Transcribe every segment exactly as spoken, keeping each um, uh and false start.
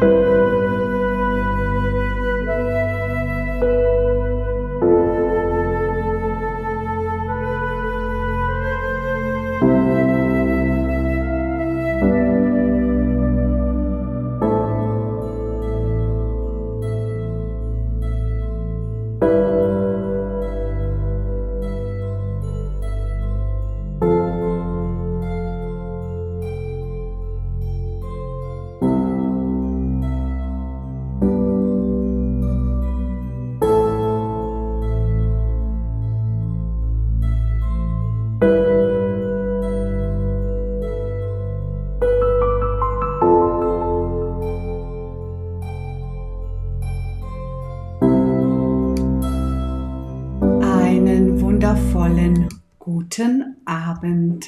Einen wundervollen guten Abend.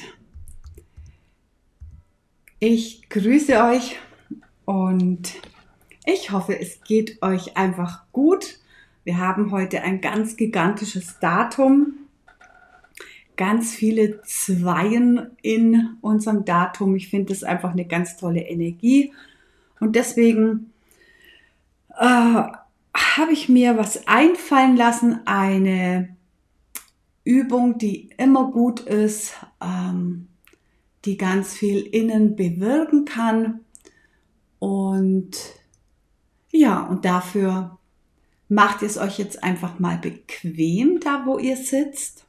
Ich grüße euch und ich hoffe, es geht euch einfach gut. Wir haben heute ein ganz gigantisches Datum, ganz viele Zweien in unserem Datum. Ich finde das einfach eine ganz tolle Energie und deswegen äh, habe ich mir was einfallen lassen, eine Übung, die immer gut ist, ähm, die ganz viel innen bewirken kann. Und ja, und dafür macht ihr es euch jetzt einfach mal bequem, da wo ihr sitzt.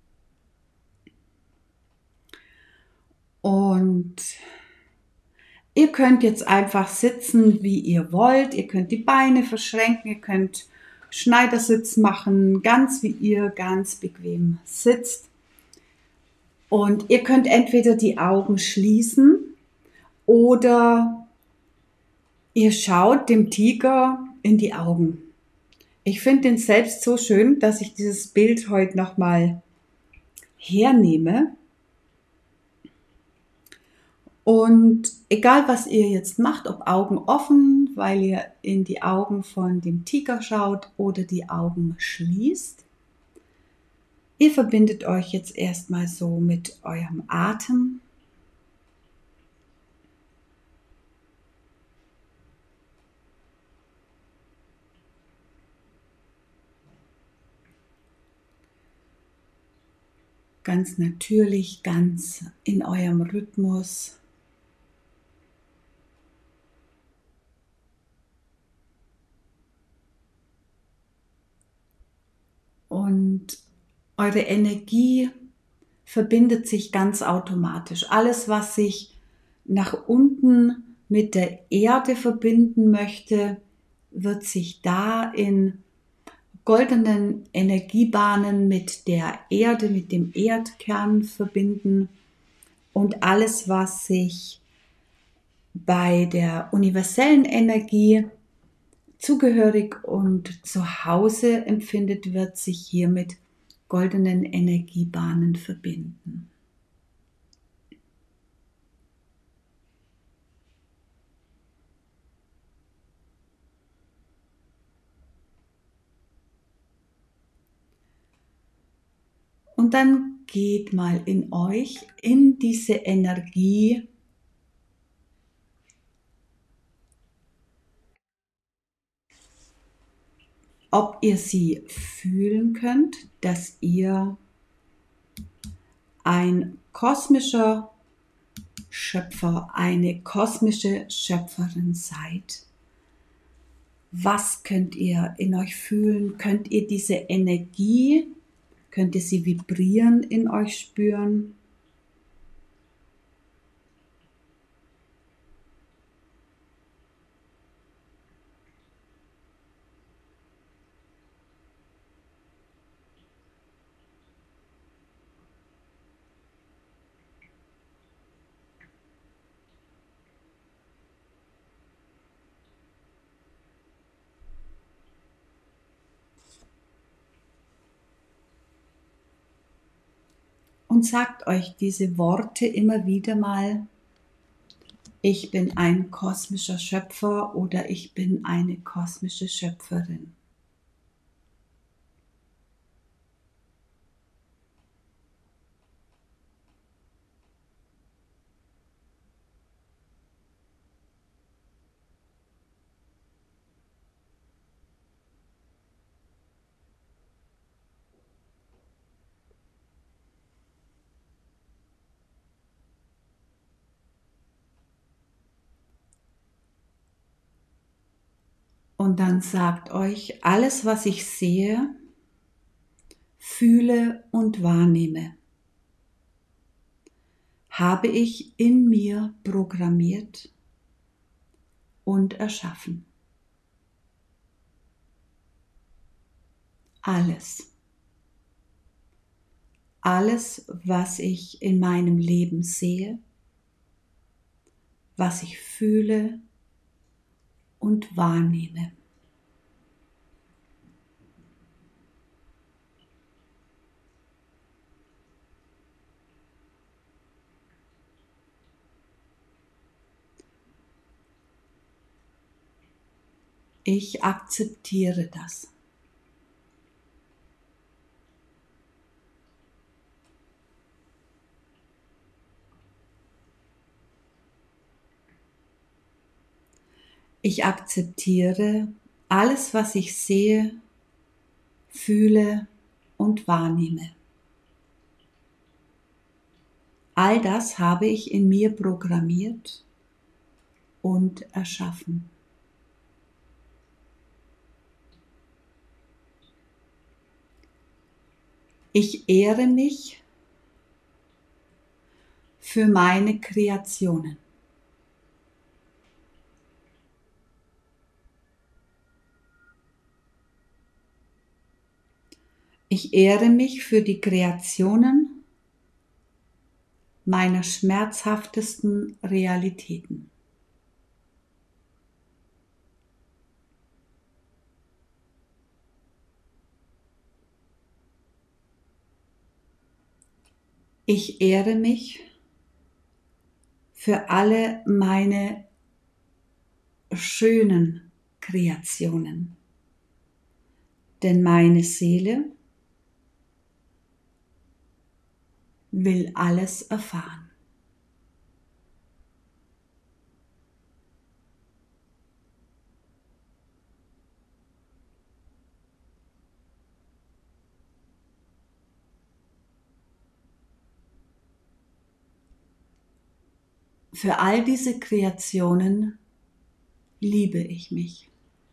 Und ihr könnt jetzt einfach sitzen, wie ihr wollt. Ihr könnt die Beine verschränken, ihr könnt Schneidersitz machen, ganz wie ihr ganz bequem sitzt. Und ihr könnt entweder die Augen schließen oder ihr schaut dem Tiger in die Augen. Ich finde den selbst so schön, dass ich dieses Bild heute nochmal hernehme. Und egal, was ihr jetzt macht, ob Augen offen, weil ihr in die Augen von dem Tiger schaut oder die Augen schließt, ihr verbindet euch jetzt erstmal so mit eurem Atem. Ganz natürlich, ganz in eurem Rhythmus. Und eure Energie verbindet sich ganz automatisch. Alles, was sich nach unten mit der Erde verbinden möchte, wird sich da in goldenen Energiebahnen mit der Erde, mit dem Erdkern verbinden. Und alles, was sich bei der universellen Energie zugehörig und zu Hause empfindet, wird sich hier mit goldenen Energiebahnen verbinden. Und dann geht mal in euch, in diese Energie, ob ihr sie fühlen könnt, dass ihr ein kosmischer Schöpfer, eine kosmische Schöpferin seid. Was könnt ihr in euch fühlen? Könnt ihr diese Energie, könnt ihr sie vibrieren in euch spüren? Und sagt euch diese Worte immer wieder mal: Ich bin ein kosmischer Schöpfer oder ich bin eine kosmische Schöpferin. Und dann sagt euch, alles, was ich sehe, fühle und wahrnehme, habe ich in mir programmiert und erschaffen. Alles. Alles, was ich in meinem Leben sehe, was ich fühle und wahrnehme. Ich akzeptiere das. Ich akzeptiere alles, was ich sehe, fühle und wahrnehme. All das habe ich in mir programmiert und erschaffen. Ich ehre mich für meine Kreationen. Ich ehre mich für die Kreationen meiner schmerzhaftesten Realitäten. Ich ehre mich für alle meine schönen Kreationen, denn meine Seele will alles erfahren. Für all diese Kreationen liebe ich mich.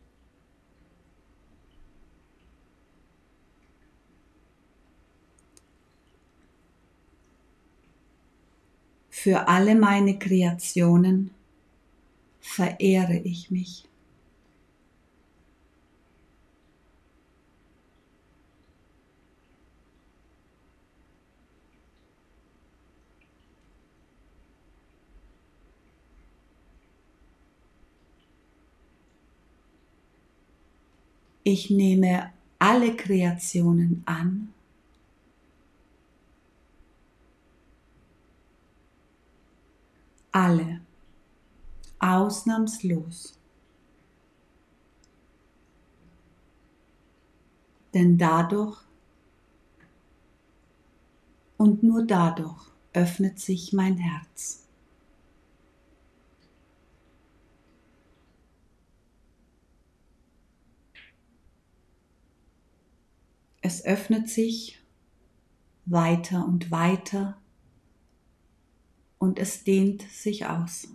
Für alle meine Kreationen verehre ich mich. Ich nehme alle Kreationen an, alle, ausnahmslos. Denn dadurch und nur dadurch öffnet sich mein Herz. Es öffnet sich weiter und weiter und es dehnt sich aus.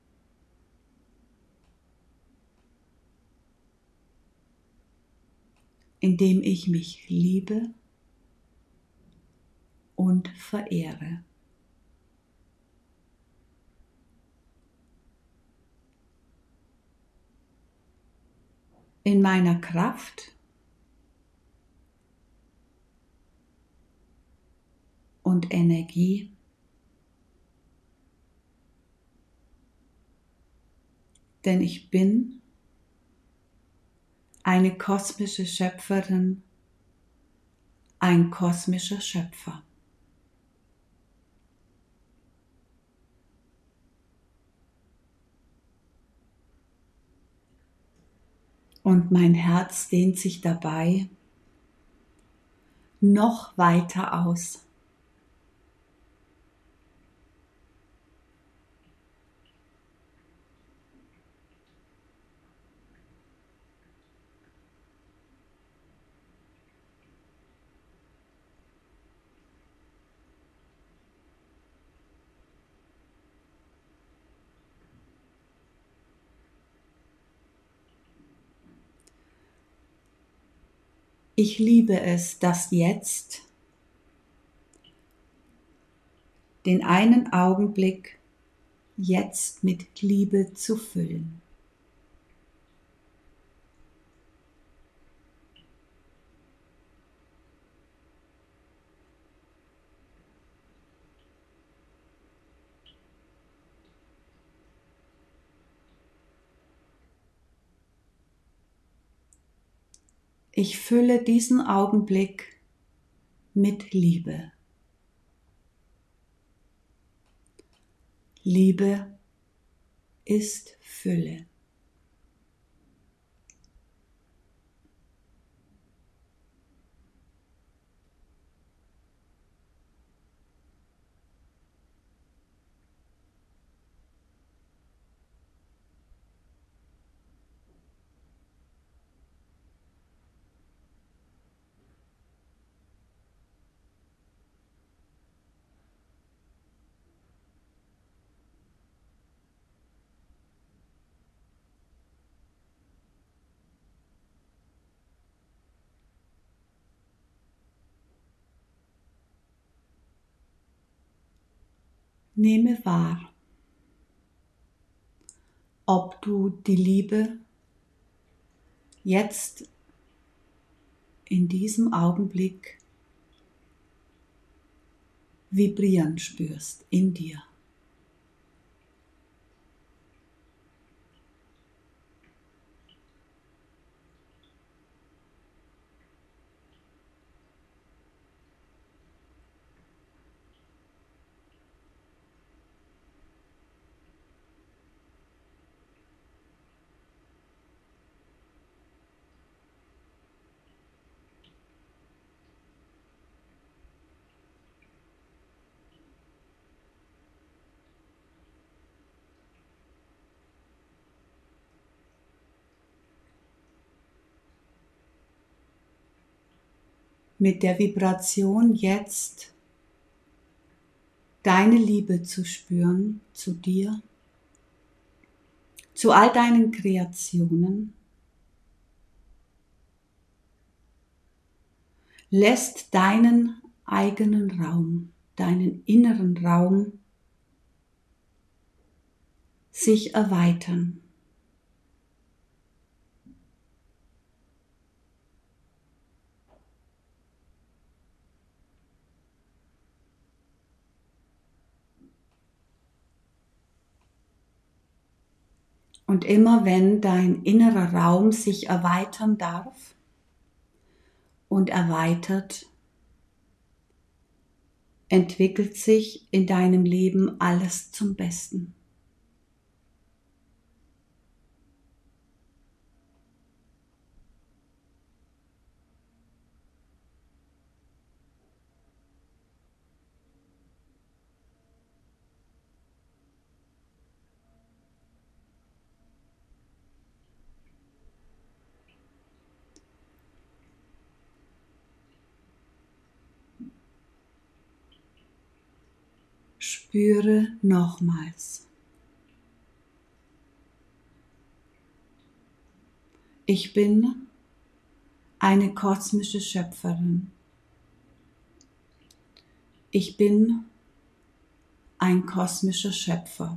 Indem ich mich liebe und verehre. In meiner Kraft und Energie denn ich bin eine kosmische Schöpferin, ein kosmischer Schöpfer. Und mein Herz dehnt sich dabei noch weiter aus. Ich liebe es, das Jetzt, den einen Augenblick jetzt mit Liebe zu füllen. Ich fülle diesen Augenblick mit Liebe. Liebe ist Fülle. Nehme wahr, ob du die Liebe jetzt in diesem Augenblick vibrieren spürst in dir. Mit der Vibration jetzt deine Liebe zu spüren zu dir, zu all deinen Kreationen, lässt deinen eigenen Raum, deinen inneren Raum sich erweitern. Und immer wenn dein innerer Raum sich erweitern darf und erweitert, entwickelt sich in deinem Leben alles zum Besten. Spüre nochmals. Ich bin eine kosmische Schöpferin. Ich bin ein kosmischer Schöpfer.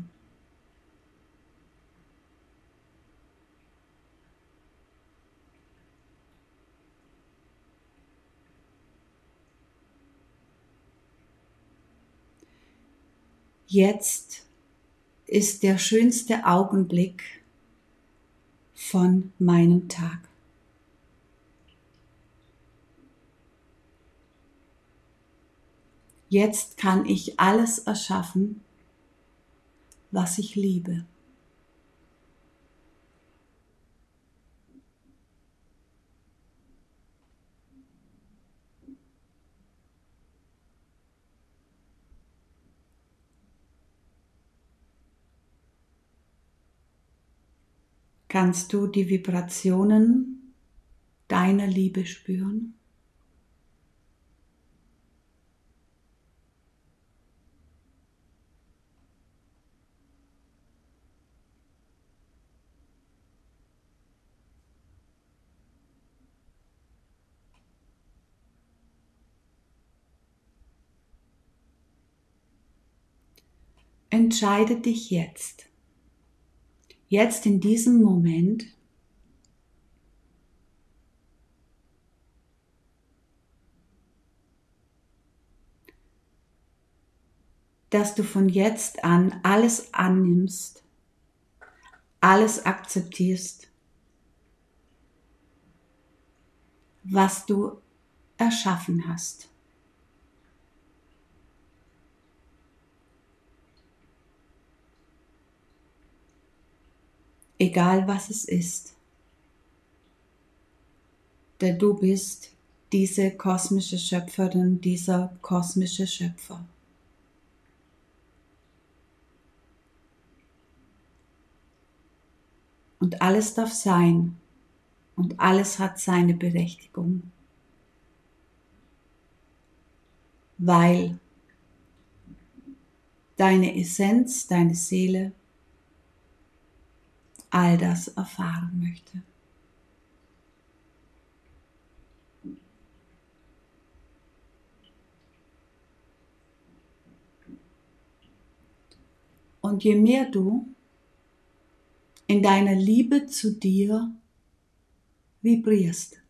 Jetzt ist der schönste Augenblick von meinem Tag. Jetzt kann ich alles erschaffen, was ich liebe. Kannst du die Vibrationen deiner Liebe spüren? entscheide dich jetzt, jetzt in diesem Moment, dass du von jetzt an alles annimmst, alles akzeptierst, was du erschaffen hast. Egal was es ist, denn du bist diese kosmische Schöpferin, dieser kosmische Schöpfer. Und alles darf sein und alles hat seine Berechtigung, weil deine Essenz, deine Seele all das erfahren möchte. Und je mehr du in deiner Liebe zu dir vibrierst,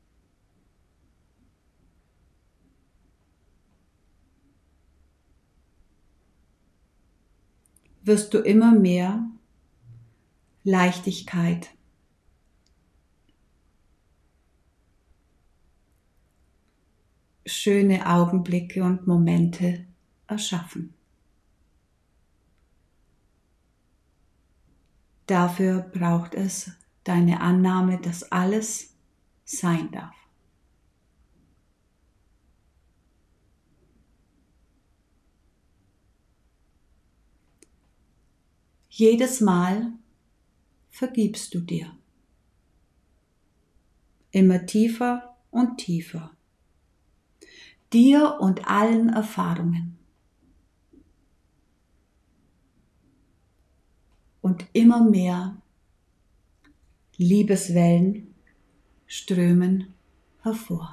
wirst du immer mehr Leichtigkeit, schöne Augenblicke und Momente erschaffen. Dafür braucht es deine Annahme, dass alles sein darf. Jedes Mal vergibst du dir. Immer tiefer und tiefer. Dir und allen Erfahrungen. Und immer mehr Liebeswellen strömen hervor.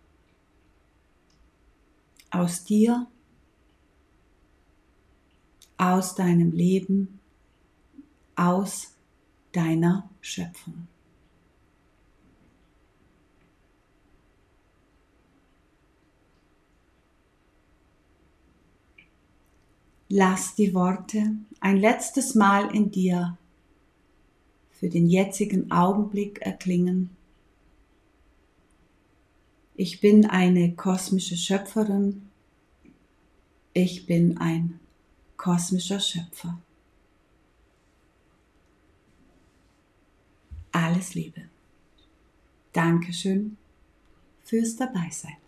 Aus dir, aus deinem Leben, aus deiner Schöpfung. Lass die Worte ein letztes Mal in dir für den jetzigen Augenblick erklingen. Ich bin eine kosmische Schöpferin. Ich bin ein kosmischer Schöpfer. Alles Liebe. Dankeschön fürs Dabeisein.